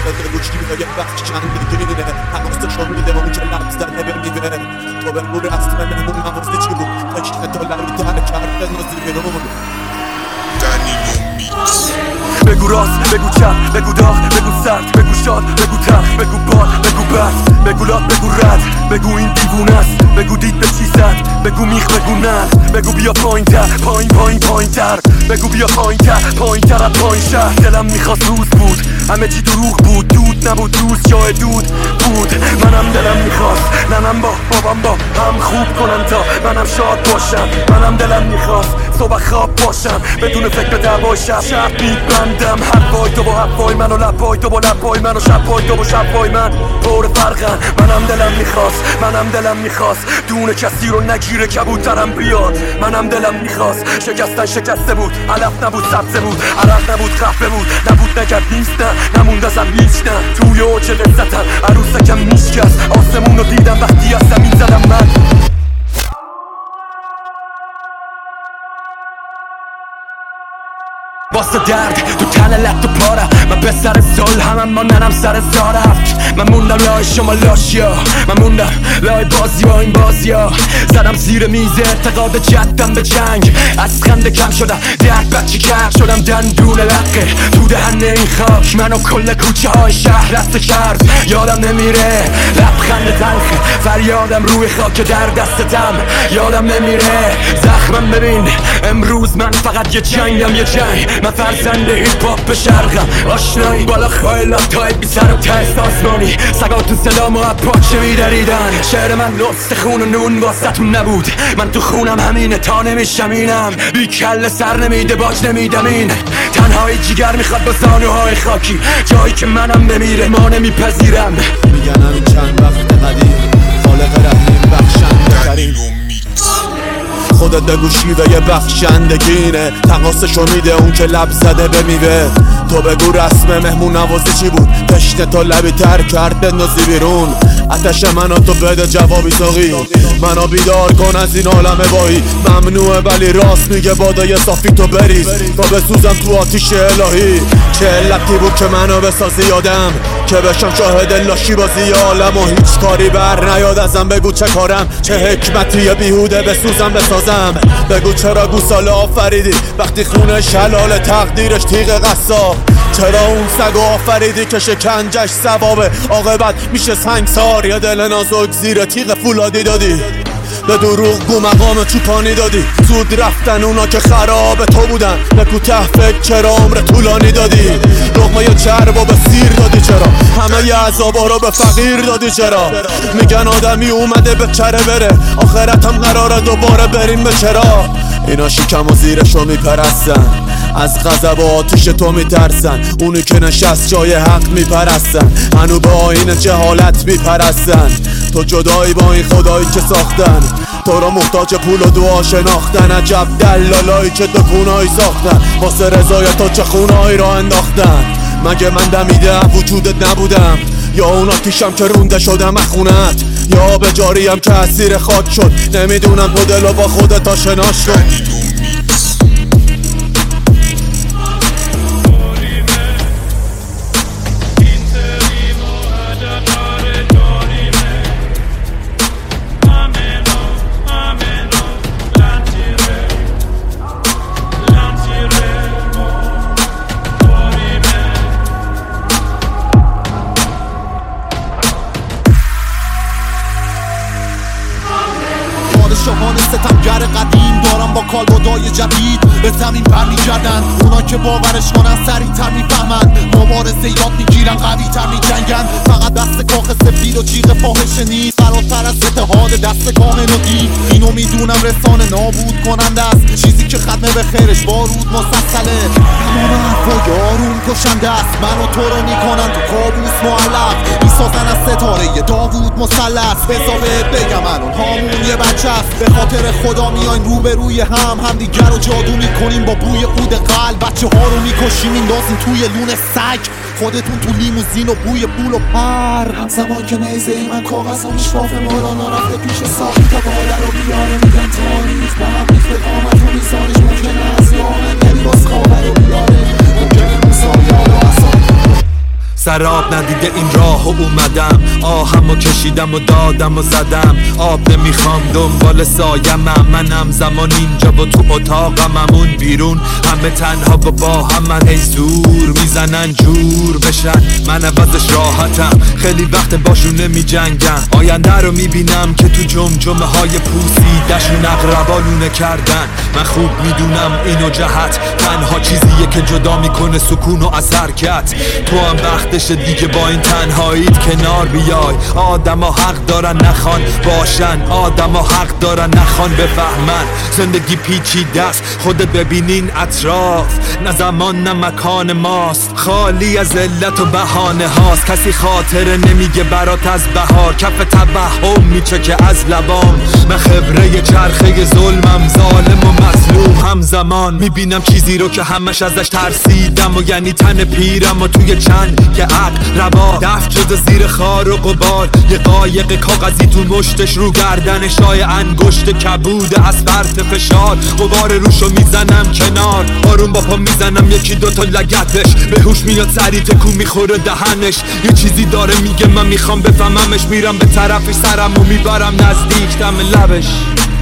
خودت گوشی و یه وقت چندگینه حماستشو میده اون که لب زده بمیده تو به نور رسم مهمون نوازی چی بود عشق تو لبی تر کرده نازی بیرون بگو راست، بگو چپ، بگو داغ، بگو سرد، بگو شاد، بگو تلخ، بگو باد، بگو بد، بگو لات، بگو رد، بگو این دیوونه است، بگو دید به چی زد، بگو میخ، بگو نه، بگو بیا پایین تر، پایین تر، بگو بیا پایین تر از پایین شهر. دلم میخواست روز بود، همه چی دروغ بود، دود نبود روز جای دود بود. منم دلم میخواست ننم با بابام با هم خوب کنن تا منم شاد باشم. منم دلم میخواست صبح خواب باشم بدون فکر به دعوای شب میبندم حرفای تو با حرفای من و لبای تو با لبای من و شبای تو با شبای من پر فرقن. منم دلم میخواست دونه کسی رو نگیره کبوترم بیاد. منم دلم میخواست شکسته بود علف نبود سبزه بود عرق نبود خفه بود نبود نکرد نیست نه نموند ازم هیچ نه توی اوج لذتم عروسکم میشکست آسمون رو دیدم وقتی از زمین زدم من. واسه درد تو تن لط و پاره من به سر سال همم با ننم سر زارفت. من موندم لای شما لاشیا من موندم لای بازیا این بازیا زدم زیر میز اعتقاد جدم به جنگ از خنده کم شدم درد بچه کرد شدم دندون لقه تو دهن این خاک منو کل کوچه های شهر رسته کرد. یادم نمیره لبخند تلخ فریادم روی خاک در دستم یادم نمیره زخمم ببین امروز من فقط یه جنگم یه جنگ من فرزند هیپ هاپ به شرقم آشنایی بالا خایلات تای بی سر و تست آسمانی سگا تو صدامو از پاچه میدریدن. شعر من لست خون و نون واسطون نبود من تو خونم همینه تا نمیشم اینم بی کل سر نمیده باج نمیدم این تنهایی جیگر میخواد با زانوهای خاکی جایی که منم بمیره ما نمیپذیرم. میگن همین چند وقت قدیم خالق رحیم بخشنده ترین خودت بگو شیوه یه بخشندگینه تقاسشو میده اون که لب زده به میوه. تو بگو رسم مهمون نوازی چی بود تشنه تو لبی تر کرد بندازی بیرون آتش منو تو بده جوابی ساقی منو بیدار کن از این عالم بایی ممنوعه ولی راست میگه بادای صافی تو بریز تا بسوزم تو آتیش الهی. چه علتی بود که منو بسازی یادم که بشم شاهد لاشی بازی عالم و هیچ کاری بر نیاد ازم. بگو چه کارم چه حکمتی بیهوده بسوزم بسازم. بگو چرا گوساله آفریدی وقتی خونه شلال تقدیرش تیغ قصاب. چرا اون سگو آفریدی که شکنجش ثوابه عاقبت میشه سنگسار. یه دل نازک زیر تیغ فولادی دادی به دروغ گو مقام چوپانی دادی زود رفتن اونا که خراب تو بودن به کوته فکر چرا عمر طولانی دادی لقمه ی چربو به سیر دادی چرا همه ی عذابا رو به فقیر دادی چرا میگن آدمی اومده به چره بره آخرت هم قراره دوباره بریم به چرا. اینا شکم و زیرشو میپرستن از غضب و آتیش تو میترسن اونی که نشست جای حق میپرستن هنو به آیین جهالت میپرستن. تو جدایی با این خدایی که ساختن تو رو محتاج پول و دعا شناختن عجب دلالایی که دکونایی ساختن واسه رضایت تو چه خونایی را انداختن. مگه من دمیدم وجودت نبودم یا اون آتیشم که رونده شدم از خونت یا به جاریم که اسیر خاک شد نمیدونم تو دلو با خودت آشنا شد. شاهان ستمگر قدیم دارم با کالبدای جدید به زمین پر میگردن اونا که باورش کنن سریع تر میفهمن مبارزه یاد میگیرن قوی تر میجنگن فقط دست کاخ سفید و جیغ فاحشه نیست فراتر از اتحاد دست کامل و دین اینو میدونم رسانه نابود کننده است چیزی که ختمه به خیرش بارود مسلسله تمام حرفا یارون کشنده است منو تو رو میکنن تو کابوس معلق میسازن از ستاره داوود مثلث بذار بهت بگم الان هامون یه بچه است به خاطر خدا میایم روبروی هم دیگر رو جادو میکنیم با بوی عود قلب بچه ها رو میکشیم میندازیم توی لون سگ خودتون تو لیموزین و بوی پول و پر همزمان که نیزه ای من کاغذ و میشواف مولانا رفته پیش ساقی تا باله رو بیاره میگن تاریخ به هم ریخته قامت و میزانش ممکنه از یامن یعنی باز کابه رو بیاره ممکنه موسا یارو اصلا سراب ندیده این راه و اومدم، آهمو کشیدم و دادم و زدم، آب نمیخوام دنبال سایمم، منم زمان اینجا و تو اتاقم، اون بیرون همه تنها و با هم، من ای زور میزنن جور بشن، من عوضش راحتم، خیلی وقت باشون نمی جنگم، آینده رو میبینم که تو جمجمه های پوسیدشون اقربالونه کردن، من خوب میدونم اینو جهت تنها چیزیه که جدا میکنه سکون و از حرکت، تو هم وقتش دیگه با این تنهاییت کنار بیای، آدم ها حق دارن نخوان باشن، آدم ها حق دارن نخوان بفهمن، زندگی پیچیده است خودت ببینین اطراف، نه زمان نه مکان ماست، خالی از علت و بهانه هاست، کسی خاطره نمیگه برات از بهار، کف توهم میچکه از لبام، من خبره چرخه ظلمم، ظالم و مظلوم همزمان، میبینم چیزی رو که همش ازش ترسیدم و یعنی تن پیرم و توی چند که عقل ربا دفت شده زیر خار و غبار، یه قایق کاغذی تو مشتش رو گردن شای انگشت کبود از فرط فشار، غبار روشو میزنم کنار، آروم با پا میزنم یکی دوتا لگتش، به هوش میاد سری تکون میخوره دهنش، یه چیزی داره میگه من میخوام بفهممش، میرم به طرفش سرمو میبرم نزدیک دم لبش.